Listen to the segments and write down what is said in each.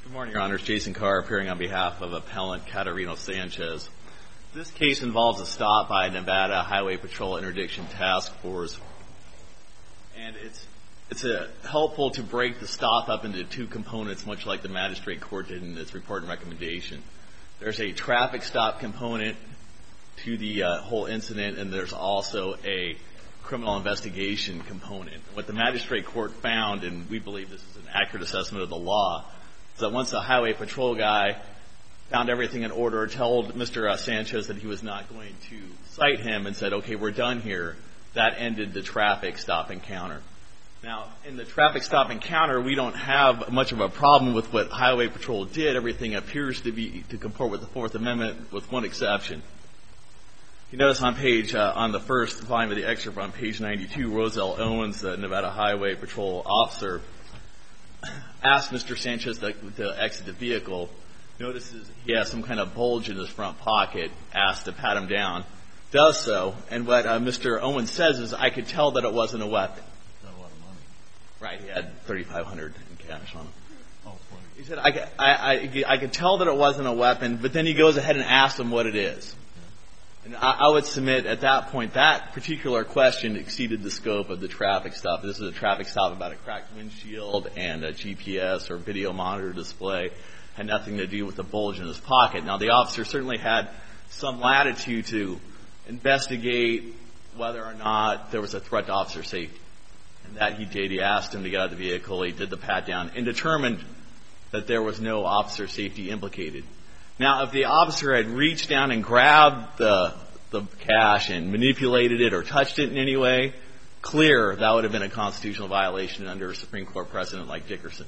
Good morning, Your Honors. Jason Carr appearing on behalf of Appellant Catarino Sanchez. This case involves a stop by Nevada Highway Patrol Interdiction Task Force. And it's helpful to break the stop up into two components, much like the magistrate court did in its report and recommendation. There's a traffic stop component to the whole incident, and there's also a criminal investigation component. What the magistrate court found, and we believe this is an accurate assessment of the law, is that once the highway patrol guy found everything in order, told Mr. Sanchez that he was not going to cite him and said, okay, we're done here, that ended the traffic stop encounter. Now, in the traffic stop encounter, we don't have much of a problem with what Highway Patrol did. Everything appears to comport with the Fourth Amendment, with one exception. You notice on the first volume of the excerpt on page 92, Roselle Owens, the Nevada Highway Patrol officer, asked Mr. Sanchez to exit the vehicle. Notices he has some kind of bulge in his front pocket, asked to pat him down, does so, and what Mr. Owens says is, I could tell that it wasn't a weapon. Got a lot of money. Right, he had $3,500 in cash on him. Oh, funny. He said, I could tell that it wasn't a weapon, but then he goes ahead and asks him what it is. And I would submit at that point, that particular question exceeded the scope of the traffic stop. This is a traffic stop about a cracked windshield and a GPS or video monitor display. Had nothing to do with the bulge in his pocket. Now, the officer certainly had some latitude to investigate whether or not there was a threat to officer safety. And that he did. He asked him to get out of the vehicle. He did the pat down and determined that there was no officer safety implicated. Now, if the officer had reached down and grabbed the cash and manipulated it or touched it in any way, clear that would have been a constitutional violation under a Supreme Court precedent like Dickerson.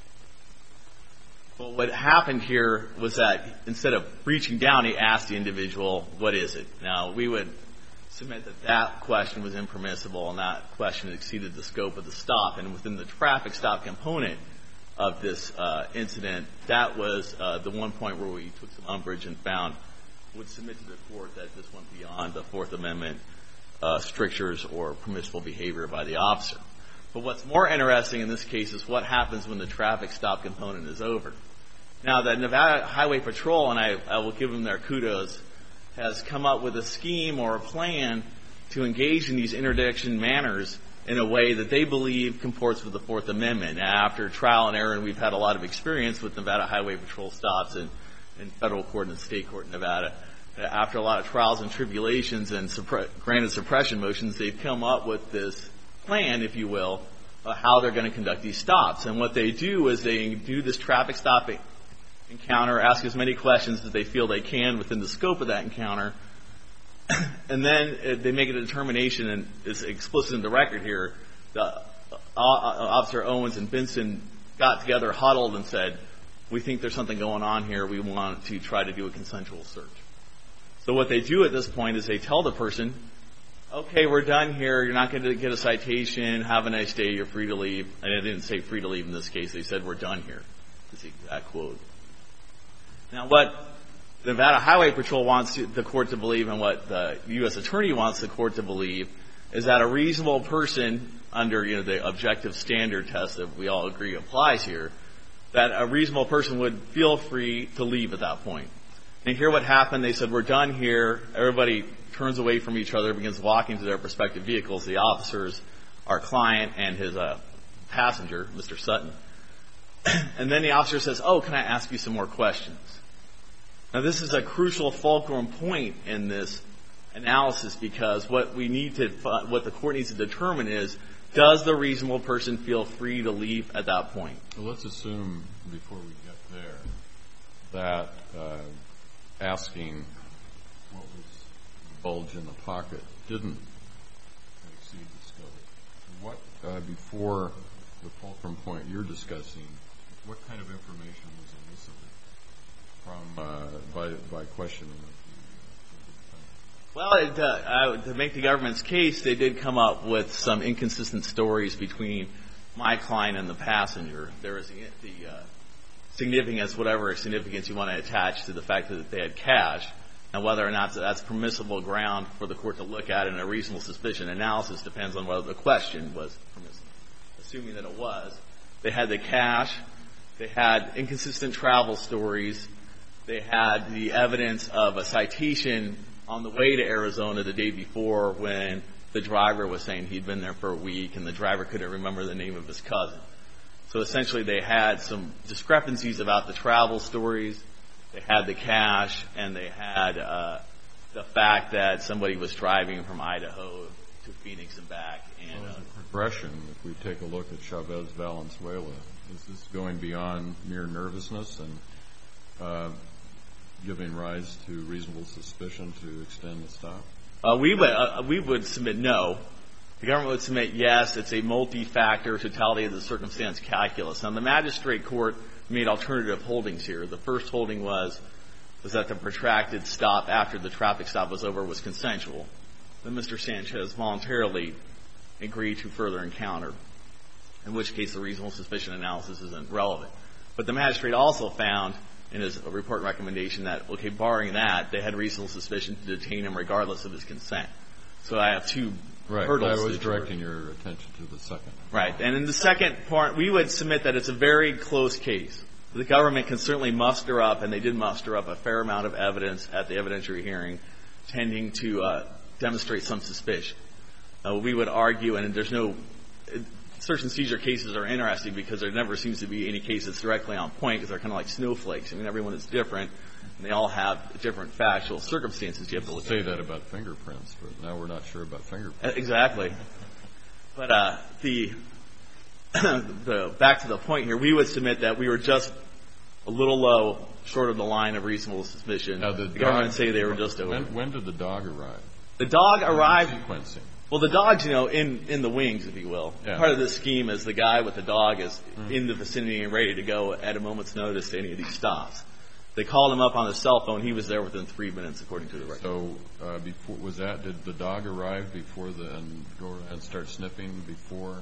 But what happened here was that instead of reaching down, he asked the individual, what is it? Now, we would submit that that question was impermissible and that question exceeded the scope of the stop. And within the traffic stop component of this incident, that was the one point where we took some umbrage and would submit to the court that this went beyond the Fourth Amendment strictures or permissible behavior by the officer. But what's more interesting in this case is what happens when the traffic stop component is over. Now, the Nevada Highway Patrol, and I will give them their kudos, has come up with a scheme or a plan to engage in these interdiction manners in a way that they believe comports with the Fourth Amendment. After trial and error, and we've had a lot of experience with Nevada Highway Patrol stops in federal court and state court in Nevada. After a lot of trials and tribulations and granted suppression motions, they've come up with this plan, if you will, of how they're going to conduct these stops. And what they do is they do this traffic stop encounter, ask as many questions as they feel they can within the scope of that encounter, and then they make a determination, and it's explicit in the record here, Officer Owens and Benson got together, huddled, and said, we think there's something going on here. We want to try to do a consensual search. So what they do at this point is they tell the person, okay, we're done here. You're not going to get a citation. Have a nice day. You're free to leave. And they didn't say free to leave in this case. They said, we're done here. That's the exact quote. Now, what the Nevada Highway Patrol wants the court to believe and what the U.S. Attorney wants the court to believe is that a reasonable person under the objective standard test that we all agree applies here, that a reasonable person would feel free to leave at that point. And here what happened, they said, we're done here. Everybody turns away from each other, begins walking to their respective vehicles, the officers, our client, and his passenger, Mr. Sutton. And then the officer says, oh, can I ask you some more questions? Now, this is a crucial fulcrum point in this analysis because what the court needs to determine is, does the reasonable person feel free to leave at that point? Well, let's assume, before we get there, that asking what was the bulge in the pocket didn't exceed the scope. What, before the fulcrum point you're discussing, what kind of information was elicited by questioning? Well, to make the government's case, they did come up with some inconsistent stories between my client and the passenger. There is the significance, whatever significance you want to attach to the fact that they had cash, and whether or not that's permissible ground for the court to look at in a reasonable suspicion analysis depends on whether the question was permissible. Assuming that it was, they had the cash, They had inconsistent travel stories. They had the evidence of a citation on the way to Arizona the day before when the driver was saying he'd been there for a week and the driver couldn't remember the name of his cousin. So essentially they had some discrepancies about the travel stories. They had the cash, and they had the fact that somebody was driving from Idaho to Phoenix and back. And the progression, if we take a look at Chavez Valenzuela, is this going beyond mere nervousness and giving rise to reasonable suspicion to extend the stop? We would submit no. The government would submit yes. It's a multi-factor totality of the circumstance calculus. Now, the magistrate court made alternative holdings here. The first holding was that the protracted stop after the traffic stop was over was consensual. Then Mr. Sanchez voluntarily agreed to further encounter, in which case the reasonable suspicion analysis isn't relevant. But the magistrate also found in his report and recommendation that, okay, barring that, they had reasonable suspicion to detain him regardless of his consent. So I have two hurdles. I was directing your attention to the second. Right. And in the second part, we would submit that it's a very close case. The government can certainly muster up, and they did muster up, a fair amount of evidence at the evidentiary hearing tending to demonstrate some suspicion. We would argue, and there's no search and seizure cases are interesting because there never seems to be any case that's directly on point because they're kind of like snowflakes. I mean, everyone is different, and they all have different factual circumstances you have to look at. Say that about fingerprints, but now we're not sure about fingerprints. Exactly. But back to the point here, we would submit that we were just a little low, short of the line of reasonable suspicion. Now, the government say they were just over. When did the dog arrive? The dog arrived. Sequencing. Well, the dog's, in the wings, if you will. Yeah. Part of the scheme is the guy with the dog is in the vicinity and ready to go at a moment's notice to any of these stops. They called him up on his cell phone. He was there within 3 minutes, according to the record. So, did the dog arrive before and go around and start sniffing before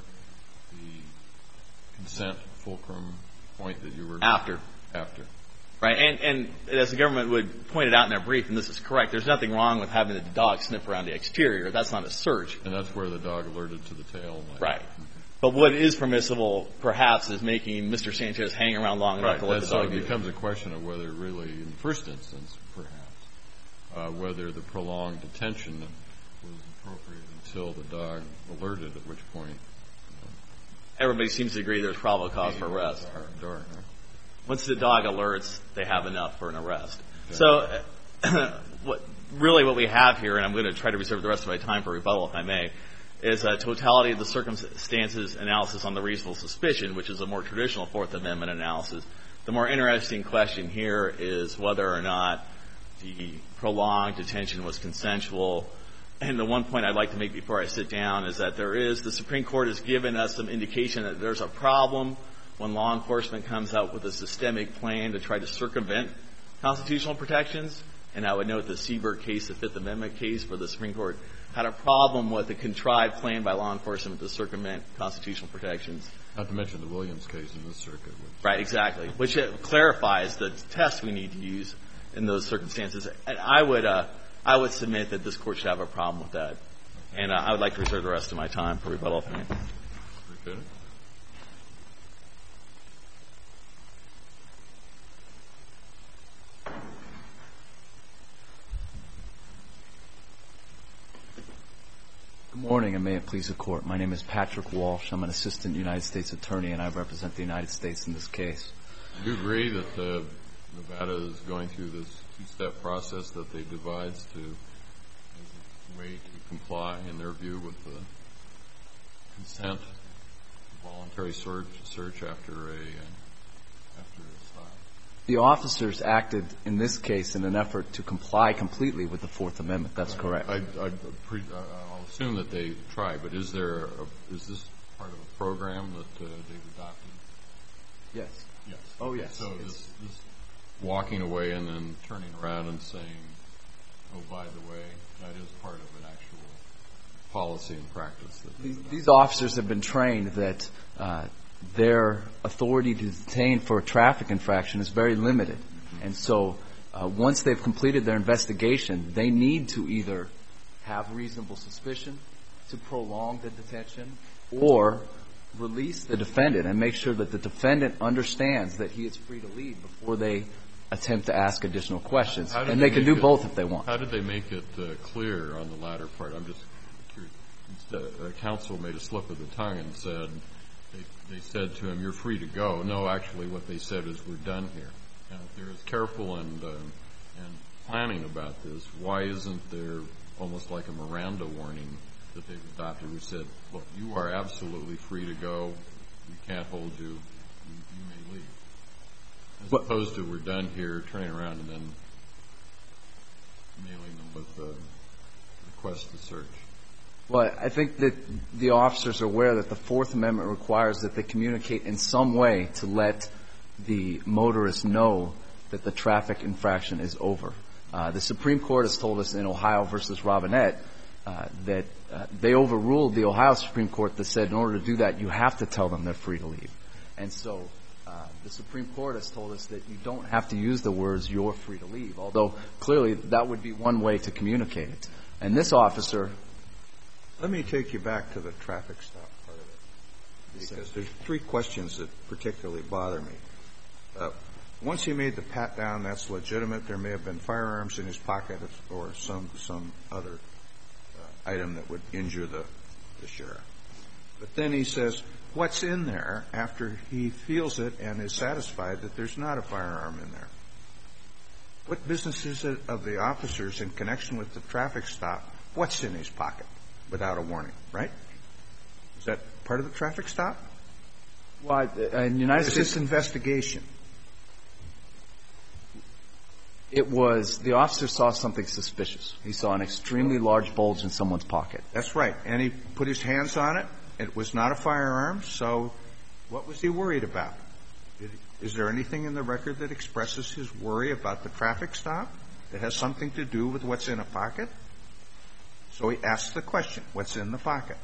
the consent fulcrum point that you were? After. Right, and as the government would point it out in their brief, and this is correct, there's nothing wrong with having the dog sniff around the exterior. That's not a search. And that's where the dog alerted to the tail. Right. But what is permissible, perhaps, is making Mr. Sanchez hang around long enough to let the dog do it. So it becomes a question of whether really, in the first instance, perhaps, whether the prolonged detention was appropriate until the dog alerted, at which point... Everybody seems to agree there's probable cause for arrest. Once the dog alerts, they have enough for an arrest. Okay. So what we have here, and I'm going to try to reserve the rest of my time for rebuttal if I may, is a totality of the circumstances analysis on the reasonable suspicion, which is a more traditional Fourth Amendment analysis. The more interesting question here is whether or not the prolonged detention was consensual. And the one point I'd like to make before I sit down is that the Supreme Court has given us some indication that there's a problem when law enforcement comes out with a systemic plan to try to circumvent constitutional protections. And I would note the Seabird case, the Fifth Amendment case, where the Supreme Court had a problem with a contrived plan by law enforcement to circumvent constitutional protections. Not to mention the Williams case in this circuit. Right, exactly. Which clarifies the test we need to use in those circumstances. And I would submit that this Court should have a problem with that. And I would like to reserve the rest of my time for rebuttal. Appreciate it. Good morning, and may it please the Court. My name is Patrick Walsh. I'm an assistant United States attorney, and I represent the United States in this case. Do you agree that Nevada is going through this two-step process that they devise as a way to comply, in their view, with the consent, voluntary search after a stop? The officers acted in this case in an effort to comply completely with the Fourth Amendment. That's correct. I'll assume that they tried, but is this part of a program that they've adopted? Yes. Yes. Oh, yes. So this walking away and then turning around and saying, oh, by the way, that is part of an actual policy and practice. These officers have been trained that their authority to detain for a traffic infraction is very limited. Mm-hmm. And so once they've completed their investigation, they need to either have reasonable suspicion to prolong the detention or release the defendant and make sure that the defendant understands that he is free to leave before they attempt to ask additional questions. And they can do both if they want. How did they make it clear on the latter part? I'm just curious. Counsel made a slip of the tongue and said, they said to him, you're free to go. No, actually what they said is we're done here. Now, if they're as careful and planning about this, why isn't there almost like a Miranda warning that they've adopted who said, look, you are absolutely free to go. We can't hold you. You may leave. As opposed to we're done here, turning around and then mailing them with a request to search. Well, I think that the officers are aware that the Fourth Amendment requires that they communicate in some way to let the motorist know that the traffic infraction is over. The Supreme Court has told us in Ohio versus Robinette that they overruled the Ohio Supreme Court that said in order to do that, you have to tell them they're free to leave. And so the Supreme Court has told us that you don't have to use the words you're free to leave, although clearly that would be one way to communicate it. And this officer... Let me take you back to the traffic stop part of it, because there's three questions that particularly bother me. Once he made the pat down, that's legitimate. There may have been firearms in his pocket or some other item that would injure the sheriff. But then he says, what's in there after he feels it and is satisfied that there's not a firearm in there? What business is it of the officers in connection with the traffic stop? What's in his pocket without a warning, right? Is that part of the traffic stop? Well, in the United States... It's this investigation. It was, the officer saw something suspicious. He saw an extremely large bulge in someone's pocket. That's right. And he put his hands on it. It was not a firearm. So what was he worried about? Is there anything in the record that expresses his worry about the traffic stop that has something to do with what's in a pocket? So he asks the question, what's in the pocket?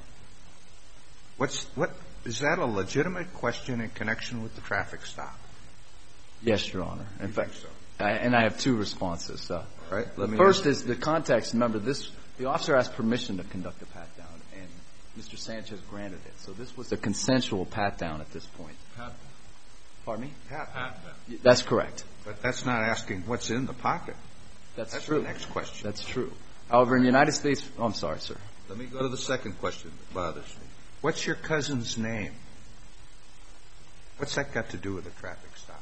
Is that a legitimate question in connection with the traffic stop? Yes, Your Honor. In fact, so. And I have two responses. All right. The first is the context. Remember, the officer asked permission to conduct a pat-down, and Mr. Sanchez granted it. So this was a consensual pat-down at this point. Pat-down. Pardon me? Pat-down. That's correct. But that's not asking what's in the pocket. That's true. true. The next question. That's true. However, in the United States... Oh, I'm sorry, sir. Let me go to the second question that bothers me. What's your cousin's name? What's that got to do with the traffic stop?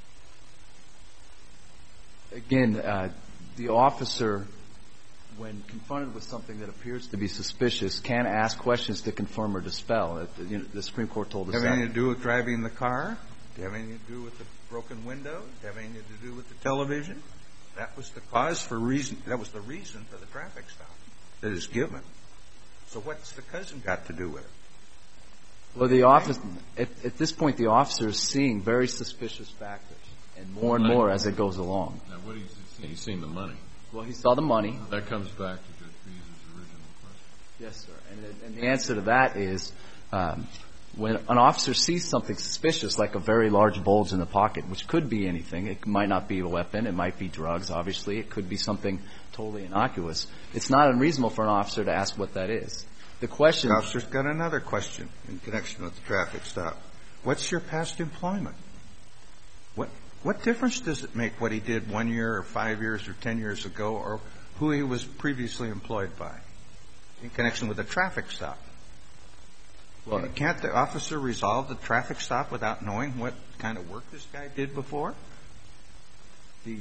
Again, the officer, when confronted with something that appears to be suspicious, can ask questions to confirm or dispel. The Supreme Court told us that. Have anything to do with driving the car? Do you have anything to do with the broken window? Do you have anything to do with the television? That was the cause for reason. That was the reason for the traffic stop that is given. So what's the cousin got to do with it? Well, the office at this point, the officer is seeing very suspicious factors, and more as it goes along. Now, what is he seeing? He's seeing the money. Well, he saw the money. That comes back to Judge Bee's original question. Yes, sir. And the answer to that is when an officer sees something suspicious, like a very large bulge in the pocket, which could be anything. It might not be a weapon. It might be drugs, obviously. It could be something totally innocuous. It's not unreasonable for an officer to ask what that is. The question... The officer's got another question in connection with the traffic stop. What's your past employment? What difference does it make what he did 1 year or 5 years or 10 years ago or who he was previously employed by in connection with the traffic stop? Well, can't the officer resolve the traffic stop without knowing what kind of work this guy did before? The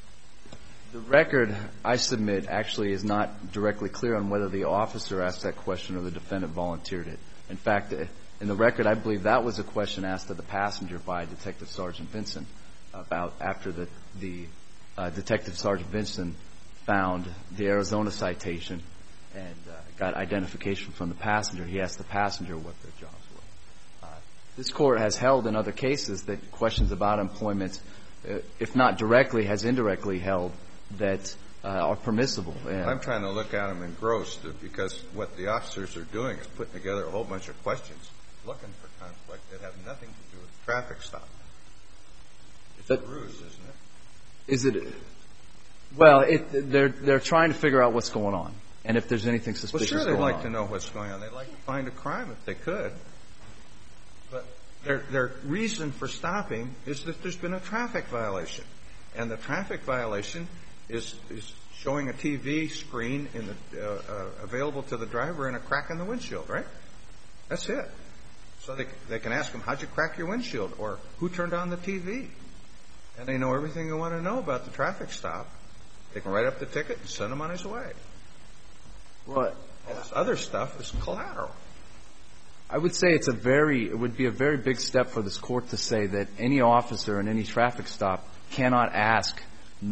record I submit actually is not directly clear on whether the officer asked that question or the defendant volunteered it. In fact, in the record, I believe that was a question asked of the passenger by Detective Sergeant Vinson about after the Detective Sergeant Vinson found the Arizona citation and got identification from the passenger. He asked the passenger what their jobs were. This Court has held in other cases that questions about employment, if not directly, has indirectly held that are permissible. I'm trying to look at them engrossed because what the officers are doing is putting together a whole bunch of questions, looking for conflict that have nothing to do with the traffic stop. It's a ruse, isn't it? Is it? Well, they're trying to figure out what's going on and if there's anything suspicious going on. Well, sure, they'd like to know what's going on. They'd like to find a crime if they could. But their reason for stopping is that there's been a traffic violation. And the traffic violation is showing a TV screen available to the driver and a crack in the windshield, right? That's it. So they can ask him, how'd you crack your windshield? Or who turned on the TV? And they know everything they want to know about the traffic stop. They can write up the ticket and send him on his way. Well, all this other stuff is collateral. I would say it would be a very big step for this court to say that any officer in any traffic stop cannot ask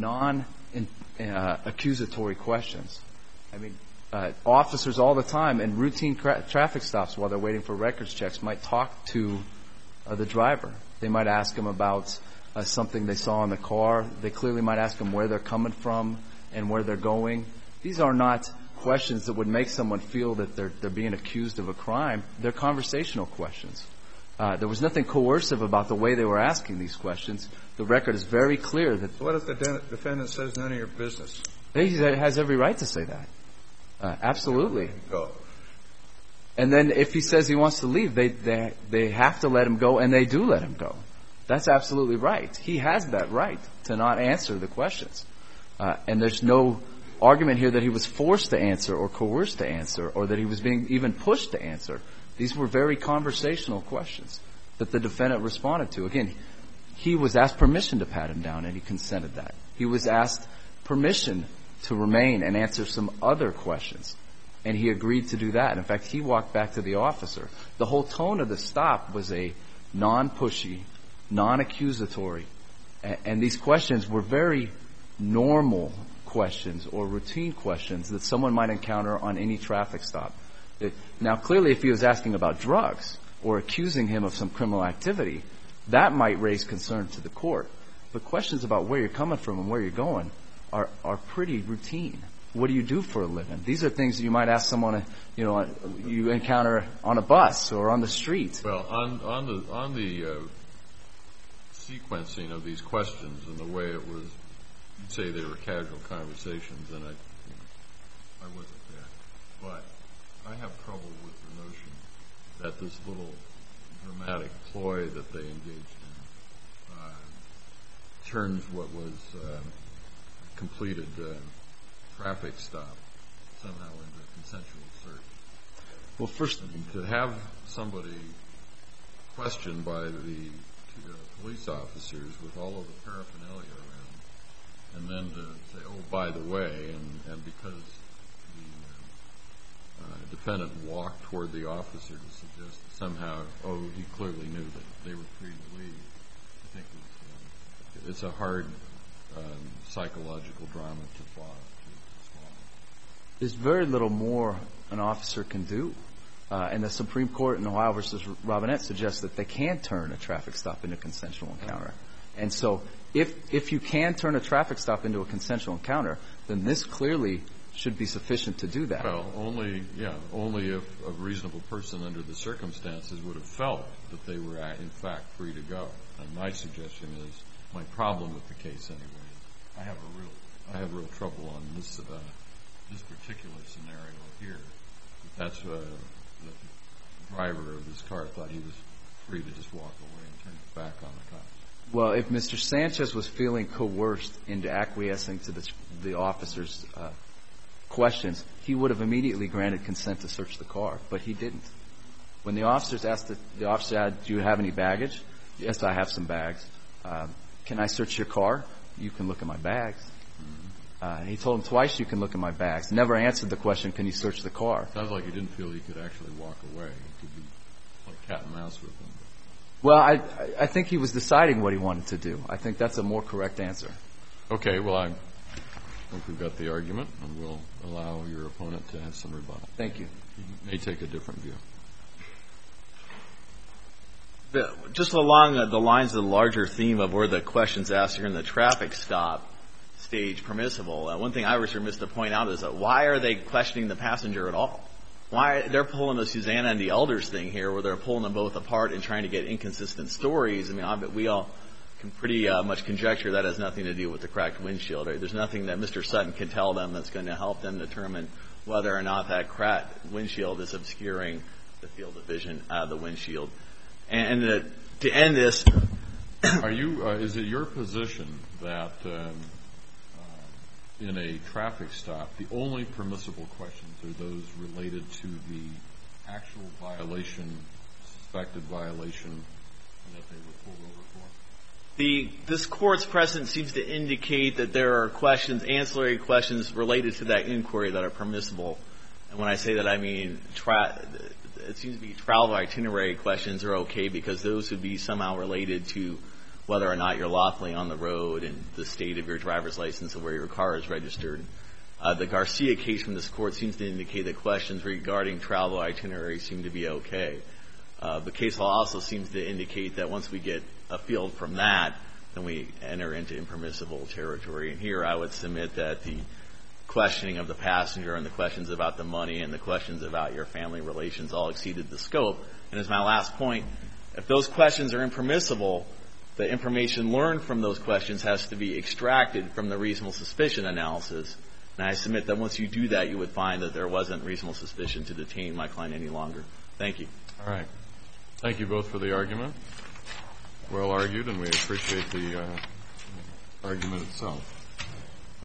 accusatory questions. I mean, officers all the time in routine traffic stops while they're waiting for records checks might talk to the driver. They might ask him about something they saw in the car. They clearly might ask him where they're coming from and where they're going. These are not questions that would make someone feel that they're being accused of a crime. They're conversational questions. There was nothing coercive about the way they were asking these questions. The record is very clear that. What if the defendant says none of your business? He has every right to say that. Absolutely. Go. And then if he says he wants to leave, they have to let him go, and they do let him go. That's absolutely right. He has that right to not answer the questions. And there's no argument here that he was forced to answer or coerced to answer or that he was being even pushed to answer. These were very conversational questions that the defendant responded to. Again, he was asked permission to pat him down, and he consented that. He was asked permission to remain and answer some other questions, and he agreed to do that. In fact, he walked back to the officer. The whole tone of the stop was a non-pushy, non-accusatory, and these questions were very normal questions or routine questions that someone might encounter on any traffic stop. Now, clearly, if he was asking about drugs or accusing him of some criminal activity, that might raise concern to the court. But questions about where you're coming from and where you're going are pretty routine. What do you do for a living? These are things that you might ask someone, you encounter on a bus or on the street. Well, on the sequencing of these questions and the way it was, you'd say they were casual conversations, and I wasn't there. But I have trouble with the notion that this little dramatic ploy that they engaged in turns what was completed traffic stop somehow into a consensual search. Well, first, to have somebody questioned by the police officers with all of the paraphernalia around, and then to say, oh, by the way, and because the defendant walked toward the officer to suggest that somehow, oh, he clearly knew that they were free to leave. I think it's a hard psychological drama to swallow. There's very little more an officer can do. And the Supreme Court in Ohio versus Robinette suggests that they can turn a traffic stop into a consensual encounter. And so if you can turn a traffic stop into a consensual encounter, then this clearly should be sufficient to do that. Well, only if a reasonable person under the circumstances would have felt that they were in fact free to go. And my suggestion is, my problem with the case anyway, I have real trouble on this particular scenario here. That's the driver of this car thought he was free to just walk away and turn his back on the cops. Well, if Mr. Sanchez was feeling coerced into acquiescing to the officer's questions, he would have immediately granted consent to search the car, but he didn't. When the officers asked the officer, do you have any baggage? Yes, I have some bags. Can I search your car? You can look at my bags. He told him twice, you can look at my bags. Never answered the question, can you search the car? Sounds like he didn't feel he could actually walk away. It could be like cat and mouse with him. Well, I think he was deciding what he wanted to do. I think that's a more correct answer. Okay, well, I think we've got the argument, and we'll allow your opponent to have some rebuttal. Thank you. He may take a different view. Just along the lines of the larger theme of where the questions asked here in the traffic stop stage permissible, one thing I was remiss to point out is that why are they questioning the passenger at all? Why they're pulling the Susanna and the Elders thing here, where they're pulling them both apart and trying to get inconsistent stories. I mean, I bet we all can pretty much conjecture that has nothing to do with the cracked windshield. Right? There's nothing that Mr. Sutton can tell them that's going to help them determine whether or not that cracked windshield is obscuring the field of vision out of the windshield. And to end this, is it your position that in a traffic stop, the only permissible questions are those related to the actual violation, suspected violation that they were pulled over for? This Court's precedent seems to indicate that there are questions, ancillary questions related to that inquiry that are permissible. And when I say that, I mean it seems to be travel itinerary questions are okay because those would be somehow related to whether or not you're lawfully on the road and the state of your driver's license and where your car is registered. The Garcia case from this Court seems to indicate that questions regarding travel itinerary seem to be okay. The case law also seems to indicate that once we get a field from that, then we enter into impermissible territory. And here I would submit that the questioning of the passenger and the questions about the money and the questions about your family relations all exceeded the scope. And as my last point, if those questions are impermissible, the information learned from those questions has to be extracted from the reasonable suspicion analysis. And I submit that once you do that, you would find that there wasn't reasonable suspicion to detain my client any longer. Thank you. All right. Thank you both for the argument. Well argued, and we appreciate the argument itself.